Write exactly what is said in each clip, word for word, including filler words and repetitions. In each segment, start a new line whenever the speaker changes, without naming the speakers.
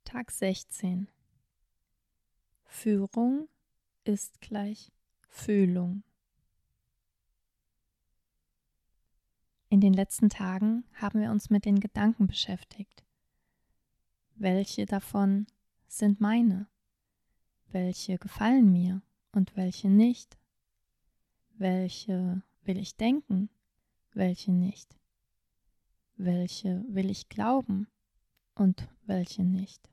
Tag sechzehn. Führung ist gleich Fühlung. In den letzten Tagen haben wir uns mit den Gedanken beschäftigt. Welche davon sind meine? Welche gefallen mir und welche nicht? Welche will ich denken, welche nicht? Welche will ich glauben und welche nicht?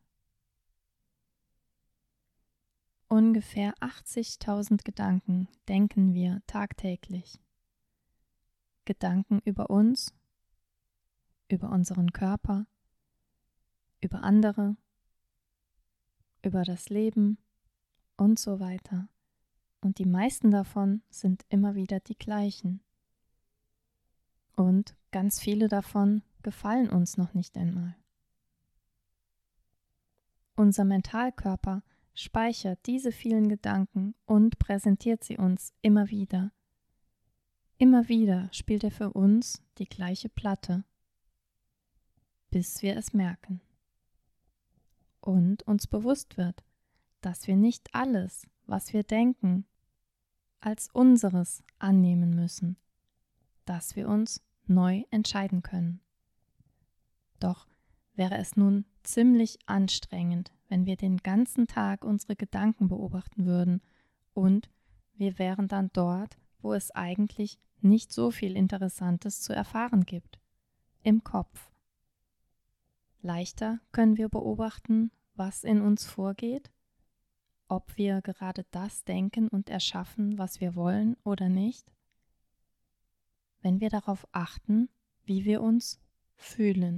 Ungefähr achtzigtausend Gedanken denken wir tagtäglich. Gedanken über uns, über unseren Körper, über andere, über das Leben und so weiter. Und die meisten davon sind immer wieder die gleichen. Und ganz viele davon gefallen uns noch nicht einmal. Unser Mentalkörper speichert diese vielen Gedanken und präsentiert sie uns immer wieder. Immer wieder spielt er für uns die gleiche Platte, bis wir es merken und uns bewusst wird, dass wir nicht alles, was wir denken, als unseres annehmen müssen, dass wir uns neu entscheiden können. Doch wäre es nun ziemlich anstrengend, wenn wir den ganzen Tag unsere Gedanken beobachten würden und wir wären dann dort, wo es eigentlich nicht so viel Interessantes zu erfahren gibt, im Kopf. Leichter können wir beobachten, was in uns vorgeht, ob wir gerade das denken und erschaffen, was wir wollen oder nicht, wenn wir darauf achten, wie wir uns fühlen.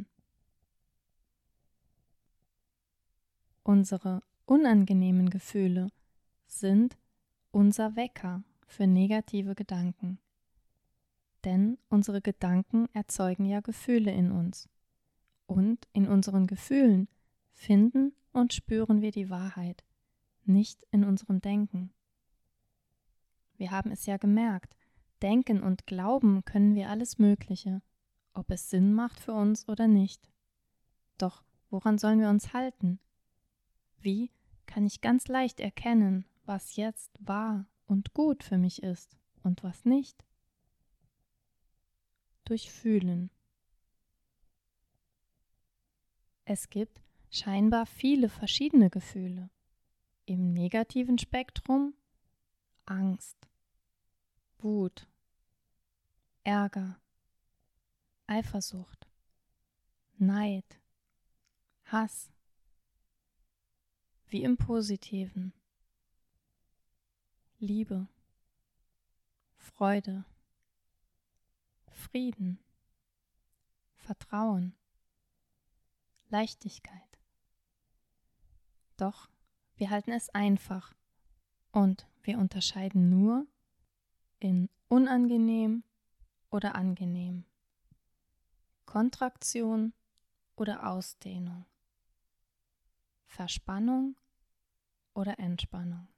Unsere unangenehmen Gefühle sind unser Wecker für negative Gedanken. Denn unsere Gedanken erzeugen ja Gefühle in uns. Und in unseren Gefühlen finden und spüren wir die Wahrheit, nicht in unserem Denken. Wir haben es ja gemerkt, denken und glauben können wir alles Mögliche, ob es Sinn macht für uns oder nicht. Doch woran sollen wir uns halten? Wie kann ich ganz leicht erkennen, was jetzt wahr und gut für mich ist und was nicht? Durch Fühlen. Es gibt scheinbar viele verschiedene Gefühle. Im negativen Spektrum Angst, Wut, Ärger, Eifersucht, Neid, Hass. Wie im Positiven Liebe, Freude, Frieden, Vertrauen, Leichtigkeit. Doch wir halten es einfach und wir unterscheiden nur in unangenehm oder angenehm, Kontraktion oder Ausdehnung, Verspannung oder Entspannung.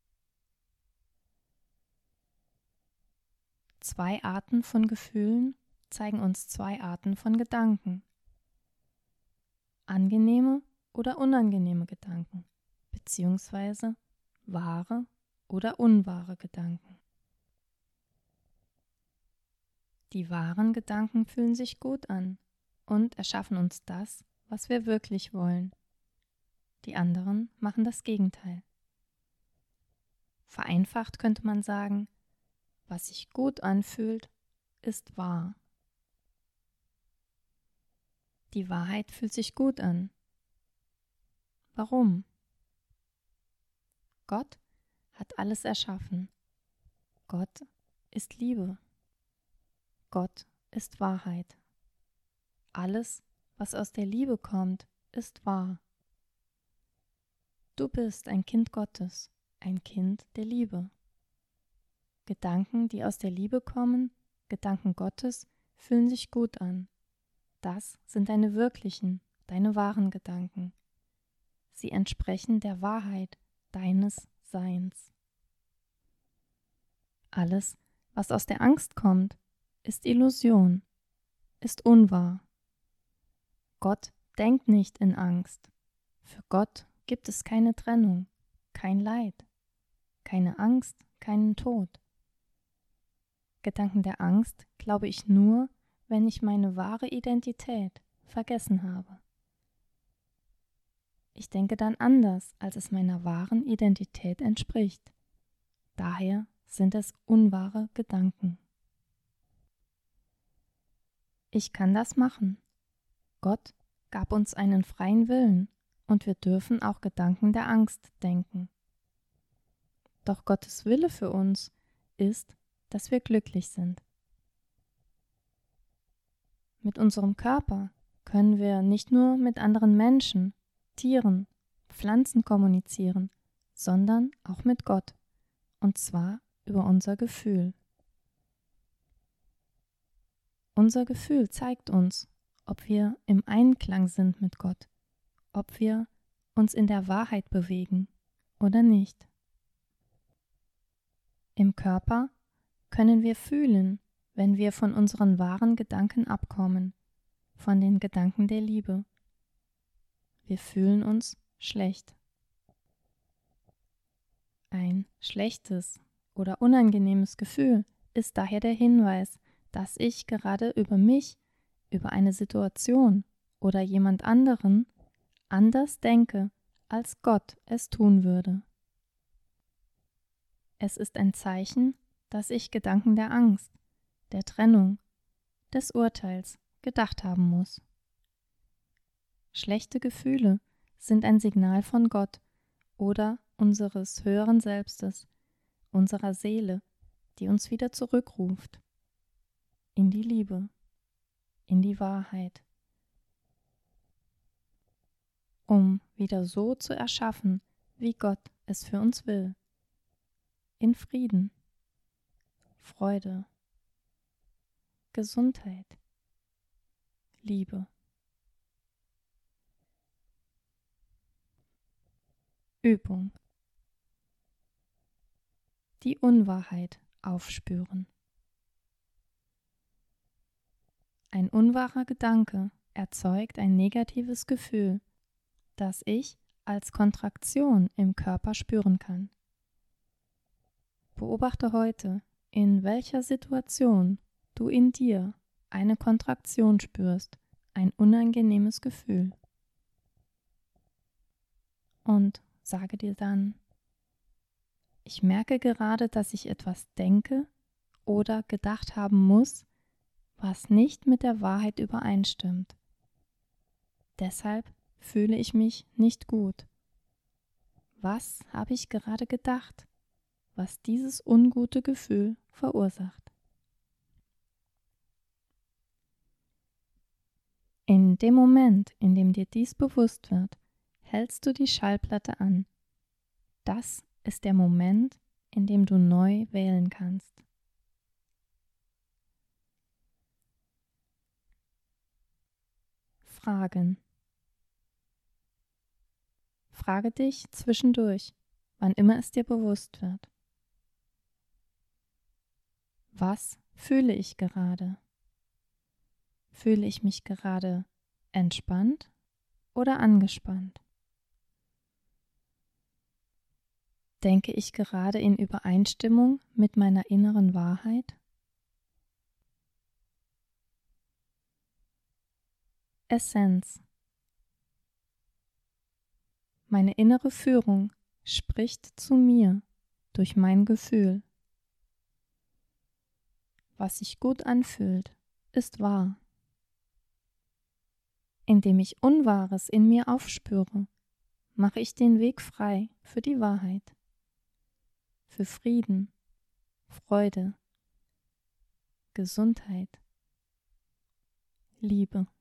Zwei Arten von Gefühlen zeigen uns zwei Arten von Gedanken. Angenehme oder unangenehme Gedanken, beziehungsweise wahre oder unwahre Gedanken. Die wahren Gedanken fühlen sich gut an und erschaffen uns das, was wir wirklich wollen. Die anderen machen das Gegenteil. Vereinfacht könnte man sagen, was sich gut anfühlt, ist wahr. Die Wahrheit fühlt sich gut an. Warum? Gott hat alles erschaffen. Gott ist Liebe. Gott ist Wahrheit. Alles, was aus der Liebe kommt, ist wahr. Du bist ein Kind Gottes, ein Kind der Liebe. Gedanken, die aus der Liebe kommen, Gedanken Gottes, fühlen sich gut an. Das sind deine wirklichen, deine wahren Gedanken. Sie entsprechen der Wahrheit deines Seins. Alles, was aus der Angst kommt, ist Illusion, ist unwahr. Gott denkt nicht in Angst, Für Gott gibt es keine Trennung, kein Leid, keine Angst, keinen Tod. Gedanken der Angst glaube ich nur, wenn ich meine wahre Identität vergessen habe. Ich denke dann anders, als es meiner wahren Identität entspricht. Daher sind es unwahre Gedanken. Ich kann das machen. Gott gab uns einen freien Willen und wir dürfen auch Gedanken der Angst denken. Doch Gottes Wille für uns ist, dass wir glücklich sind. Mit unserem Körper können wir nicht nur mit anderen Menschen, Tieren, Pflanzen kommunizieren, sondern auch mit Gott, und zwar über unser Gefühl. Unser Gefühl zeigt uns, ob wir im Einklang sind mit Gott, ob wir uns in der Wahrheit bewegen oder nicht. Im Körper können wir fühlen, wenn wir von unseren wahren Gedanken abkommen, von den Gedanken der Liebe. Wir fühlen uns schlecht. Ein schlechtes oder unangenehmes Gefühl ist daher der Hinweis, dass ich gerade über mich, über eine Situation oder jemand anderen anders denke, als Gott es tun würde. Es ist ein Zeichen, dass ich Gedanken der Angst, der Trennung, des Urteils gedacht haben muss. Schlechte Gefühle sind ein Signal von Gott oder unseres höheren Selbstes, unserer Seele, die uns wieder zurückruft in die Liebe, in die Wahrheit, um wieder so zu erschaffen, wie Gott es für uns will, in Frieden, Freude, Gesundheit, Liebe. Übung. Die Unwahrheit aufspüren. Ein unwahrer Gedanke erzeugt ein negatives Gefühl, das ich als Kontraktion im Körper spüren kann. Beobachte heute, in welcher Situation du in dir eine Kontraktion spürst, ein unangenehmes Gefühl. Und sage dir dann, ich merke gerade, dass ich etwas denke oder gedacht haben muss, was nicht mit der Wahrheit übereinstimmt. Deshalb fühle ich mich nicht gut. Was habe ich gerade gedacht, was dieses ungute Gefühl verursacht? In dem Moment, in dem dir dies bewusst wird, hältst du die Schallplatte an. Das ist der Moment, in dem du neu wählen kannst. Fragen. Frage dich zwischendurch, wann immer es dir bewusst wird. Was fühle ich gerade? Fühle ich mich gerade entspannt oder angespannt? Denke ich gerade in Übereinstimmung mit meiner inneren Wahrheit? Essenz. Meine innere Führung spricht zu mir durch mein Gefühl. Was sich gut anfühlt, ist wahr. Indem ich Unwahres in mir aufspüre, mache ich den Weg frei für die Wahrheit, für Frieden, Freude, Gesundheit, Liebe.